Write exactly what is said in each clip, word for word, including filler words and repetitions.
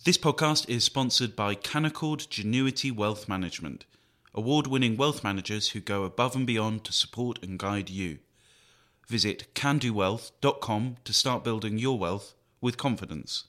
This podcast is sponsored by Canaccord Genuity Wealth Management, award-winning wealth managers who go above and beyond to support and guide you. Visit can do wealth dot com to start building your wealth with confidence.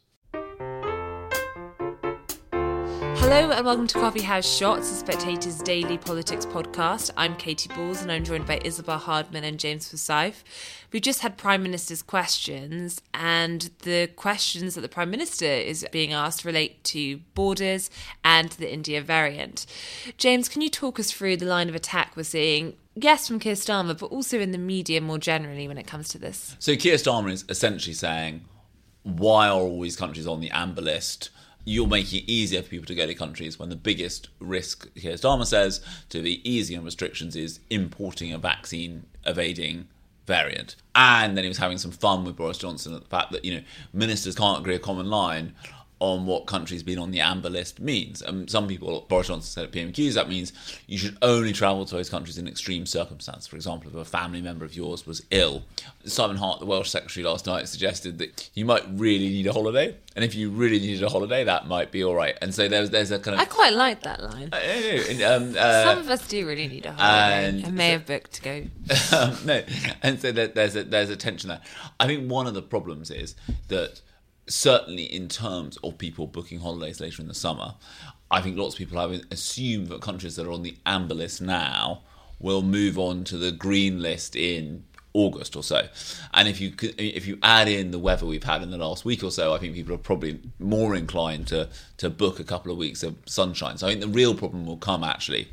Hello and welcome to Coffee House Shots, the Spectator's daily politics podcast. I'm Katie Balls and I'm joined by Isabel Hardman and James Forsyth. We just had Prime Minister's questions, and the questions that the Prime Minister is being asked relate to borders and the India variant. James, can you talk us through the line of attack we're seeing, yes, from Keir Starmer, but also in the media more generally when it comes to this? So Keir Starmer is essentially saying, why are all these countries on the amber list? You're making it easier for people to go to countries when the biggest risk, Keir Starmer says, to the easing on restrictions is importing a vaccine-evading variant. And then he was having some fun with Boris Johnson at the fact that, you know, ministers can't agree a common line on what countries being on the amber list means. And some people, Boris Johnson said at P M Qs, that means you should only travel to those countries in extreme circumstances. For example, if a family member of yours was ill. Simon Hart, the Welsh Secretary, last night suggested that you might really need a holiday. And if you really needed a holiday, that might be all right. And so there's there's a kind of... I quite like that line. Uh, and, um, uh, Some of us do really need a holiday. and I may so- have booked to go. um, no, and so there, there's a, there's a tension there. I think one of the problems is that certainly in terms of people booking holidays later in the summer, I think lots of people have assumed that countries that are on the amber list now will move on to the green list in August or so. And if you could, if you add in the weather we've had in the last week or so, I think people are probably more inclined to to book a couple of weeks of sunshine. So I think the real problem will come actually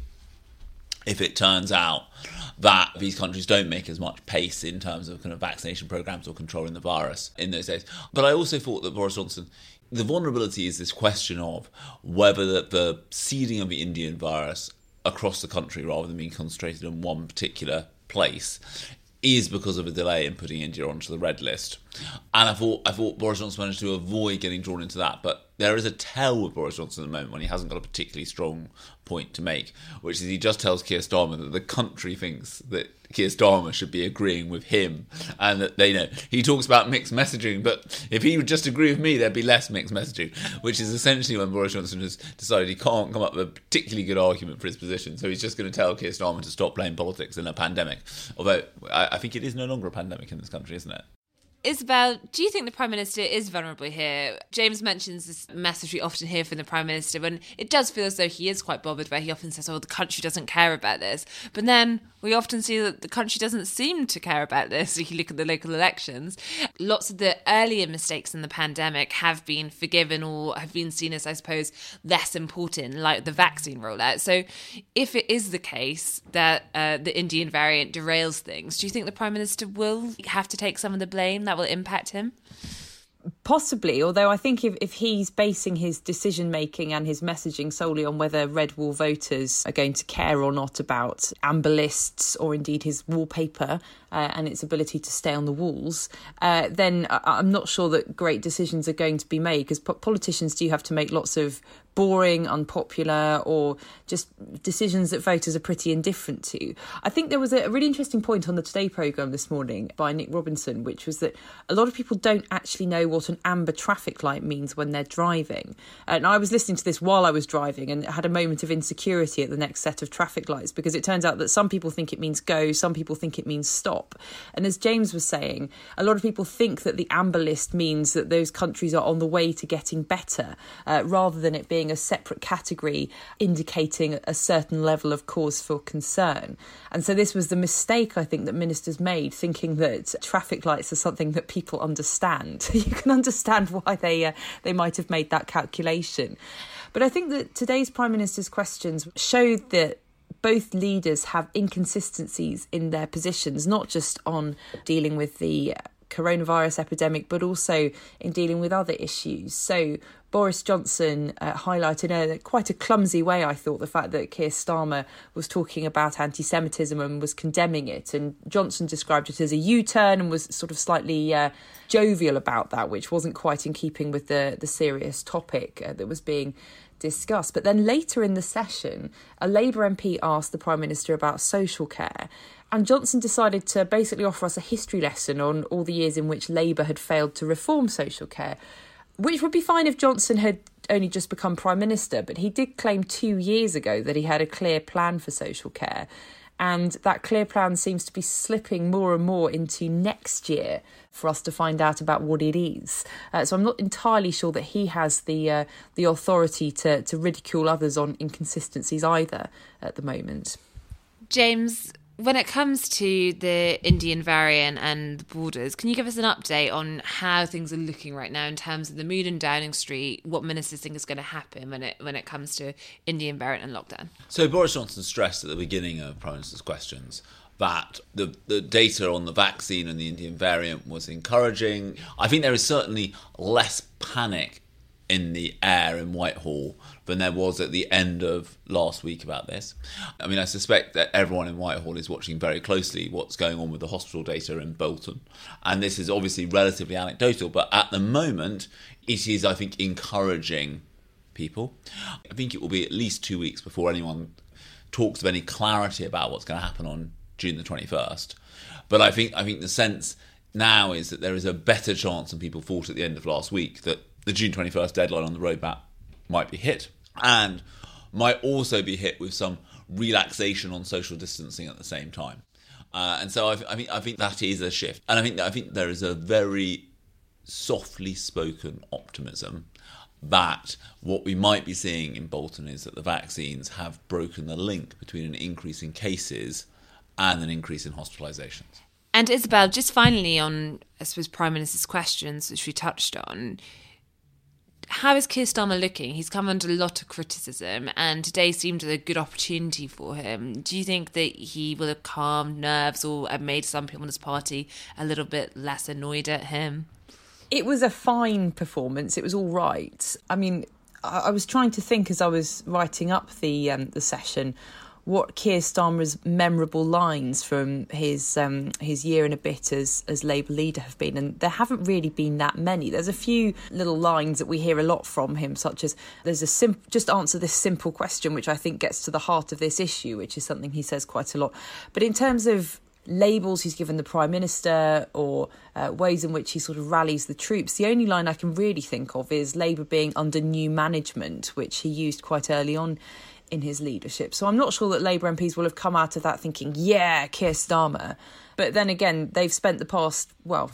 if it turns out that these countries don't make as much pace in terms of kind of vaccination programs or controlling the virus in those days. But I also thought that Boris Johnson, the vulnerability is this question of whether the, the seeding of the Indian virus across the country rather than being concentrated in one particular place is because of a delay in putting India onto the red list. And I thought I thought Boris Johnson managed to avoid getting drawn into that. But there is a tell with Boris Johnson at the moment when he hasn't got a particularly strong point to make, which is he just tells Keir Starmer that the country thinks that Keir Starmer should be agreeing with him, and that they know he talks about mixed messaging, but if he would just agree with me, there'd be less mixed messaging, which is essentially when Boris Johnson has decided he can't come up with a particularly good argument for his position, so he's just going to tell Keir Starmer to stop playing politics in a pandemic. Although I, I think it is no longer a pandemic in this country, isn't it? Isabel, do you think the Prime Minister is vulnerable here? James mentions this message we often hear from the Prime Minister, and it does feel as though he is quite bothered, where he often says, oh, the country doesn't care about this. But then we often see that the country doesn't seem to care about this. If you look at the local elections, lots of the earlier mistakes in the pandemic have been forgiven or have been seen as, I suppose, less important, like the vaccine rollout. So if it is the case that uh, the Indian variant derails things, do you think the Prime Minister will have to take some of the blame that will impact him? Possibly, although I think if, if he's basing his decision-making and his messaging solely on whether red wall voters are going to care or not about amber lists or indeed his wallpaper uh, and its ability to stay on the walls, uh, then I, I'm not sure that great decisions are going to be made, because po- politicians do have to make lots of boring, unpopular, or just decisions that voters are pretty indifferent to. I think there was a really interesting point on the Today programme this morning by Nick Robinson, which was that a lot of people don't actually know what an amber traffic light means when they're driving. And I was listening to this while I was driving and had a moment of insecurity at the next set of traffic lights, because it turns out that some people think it means go, some people think it means stop. And as James was saying, a lot of people think that the amber list means that those countries are on the way to getting better, uh, rather than it being a separate category indicating a certain level of cause for concern. And so this was the mistake, I think, that ministers made, thinking that traffic lights are something that people understand. You can understand why they uh, they might have made that calculation. But I think that today's Prime Minister's questions showed that both leaders have inconsistencies in their positions, not just on dealing with the coronavirus epidemic, but also in dealing with other issues. So Boris Johnson uh, highlighted in a quite a clumsy way, I thought, the fact that Keir Starmer was talking about anti-Semitism and was condemning it. And Johnson described it as a U-turn and was sort of slightly uh, jovial about that, which wasn't quite in keeping with the, the serious topic uh, that was being discussed. But then later in the session, a Labour M P asked the Prime Minister about social care. And Johnson decided to basically offer us a history lesson on all the years in which Labour had failed to reform social care, which would be fine if Johnson had only just become Prime Minister, but he did claim two years ago that he had a clear plan for social care. And that clear plan seems to be slipping more and more into next year for us to find out about what it is. Uh, so I'm not entirely sure that he has the uh, the authority to, to ridicule others on inconsistencies either at the moment. James, when it comes to the Indian variant and the borders, can you give us an update on how things are looking right now in terms of the mood in Downing Street, what ministers think is going to happen when it when it comes to Indian variant and lockdown? So Boris Johnson stressed at the beginning of Prime Minister's questions that the, the data on the vaccine and the Indian variant was encouraging. I think there is certainly less panic in the air in Whitehall than there was at the end of last week about this. I mean, I suspect that everyone in Whitehall is watching very closely what's going on with the hospital data in Bolton. And this is obviously relatively anecdotal, but at the moment, it is, I think, encouraging people. I think it will be at least two weeks before anyone talks of any clarity about what's going to happen on June the twenty-first. But I think I think the sense now is that there is a better chance than people thought at the end of last week that the June twenty-first deadline on the roadmap might be hit, and might also be hit with some relaxation on social distancing at the same time. Uh, and so I, I think I think that is a shift, and I think I think there is a very softly spoken optimism that what we might be seeing in Bolton is that the vaccines have broken the link between an increase in cases and an increase in hospitalisations. And Isabel, just finally on, I suppose, Prime Minister's questions, which we touched on, how is Keir Starmer looking? He's come under a lot of criticism, and today seemed a good opportunity for him. Do you think that he will have calmed nerves or have made some people in his party a little bit less annoyed at him? It was a fine performance. It was all right. I mean, I, I was trying to think as I was writing up the um, the session what Keir Starmer's memorable lines from his um, his year and a bit as, as Labour leader have been. And there haven't really been that many. There's a few little lines that we hear a lot from him, such as, there's a sim- just answer this simple question, which I think gets to the heart of this issue, which is something he says quite a lot. But in terms of labels he's given the Prime Minister or uh, ways in which he sort of rallies the troops, the only line I can really think of is Labour being under new management, which he used quite early on in his leadership. So I'm not sure that Labour M Ps will have come out of that thinking, yeah, Keir Starmer. But then again, they've spent the past, well,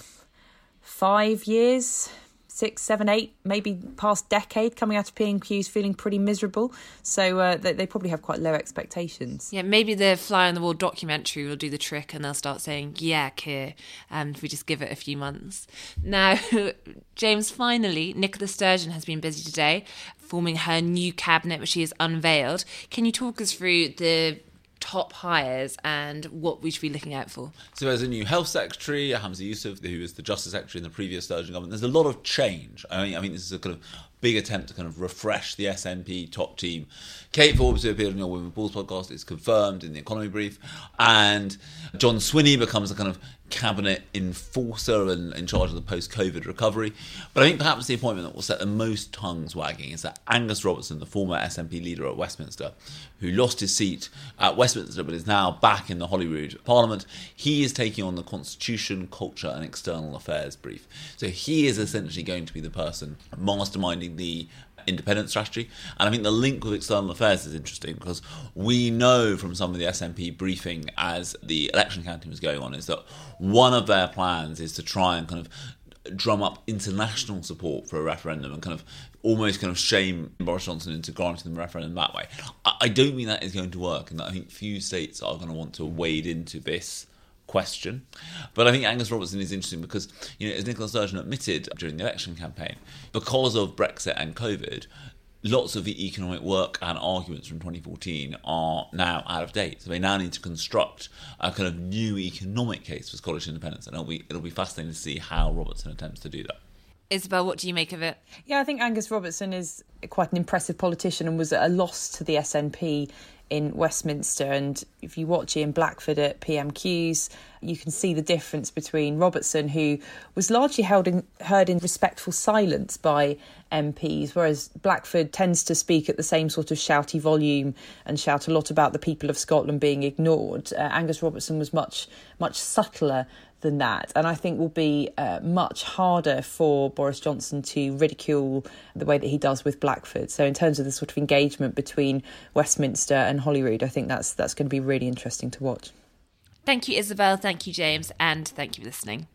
five years, six, seven, eight, maybe past decade coming out of P and Qs feeling pretty miserable. So uh, they, they probably have quite low expectations. Yeah, maybe the Fly on the Wall documentary will do the trick and they'll start saying, yeah, Keir, um, if we just give it a few months. Now, James, finally, Nicola Sturgeon has been busy today forming her new cabinet, which she has unveiled. Can you talk us through the top hires and what we should be looking out for? So there's a new health secretary, Hamza Yusuf, who was the justice secretary in the previous Sturgeon government. There's a lot of change. I mean, I mean, this is a kind of big attempt to kind of refresh the S N P top team. Kate Forbes, who appeared on your Women Balls podcast, is confirmed in the Economy Brief. And John Swinney becomes a kind of cabinet enforcer and in charge of the post-COVID recovery. But I think perhaps the appointment that will set the most tongues wagging is that Angus Robertson, the former S N P leader at Westminster, who lost his seat at Westminster but is now back in the Holyrood Parliament, he is taking on the Constitution, Culture and External Affairs brief. So he is essentially going to be the person masterminding the independent strategy. And I think the link with external affairs is interesting because we know from some of the S N P briefing as the election campaign was going on is that one of their plans is to try and kind of drum up international support for a referendum and kind of almost kind of shame Boris Johnson into granting them a referendum that way. I don't think that is going to work, and I think few states are going to want to wade into this question. But I think Angus Robertson is interesting because, you know, as Nicola Sturgeon admitted during the election campaign, because of Brexit and COVID, lots of the economic work and arguments from twenty fourteen are now out of date. So they now need to construct a kind of new economic case for Scottish independence, and it'll be it'll be fascinating to see how Robertson attempts to do that. Isabel, what do you make of it? Yeah, I think Angus Robertson is quite an impressive politician and was at a loss to the S N P in Westminster. And if you watch Ian Blackford at P M Qs, you can see the difference between Robertson, who was largely held in, heard in respectful silence by M Ps, whereas Blackford tends to speak at the same sort of shouty volume and shout a lot about the people of Scotland being ignored. Uh, Angus Robertson was much, much subtler than that, and I think will be uh, much harder for Boris Johnson to ridicule the way that he does with Blackford. So in terms of the sort of engagement between Westminster and Holyrood, I think that's that's going to be really interesting to watch. Thank you, Isabel. Thank you, James. And thank you for listening.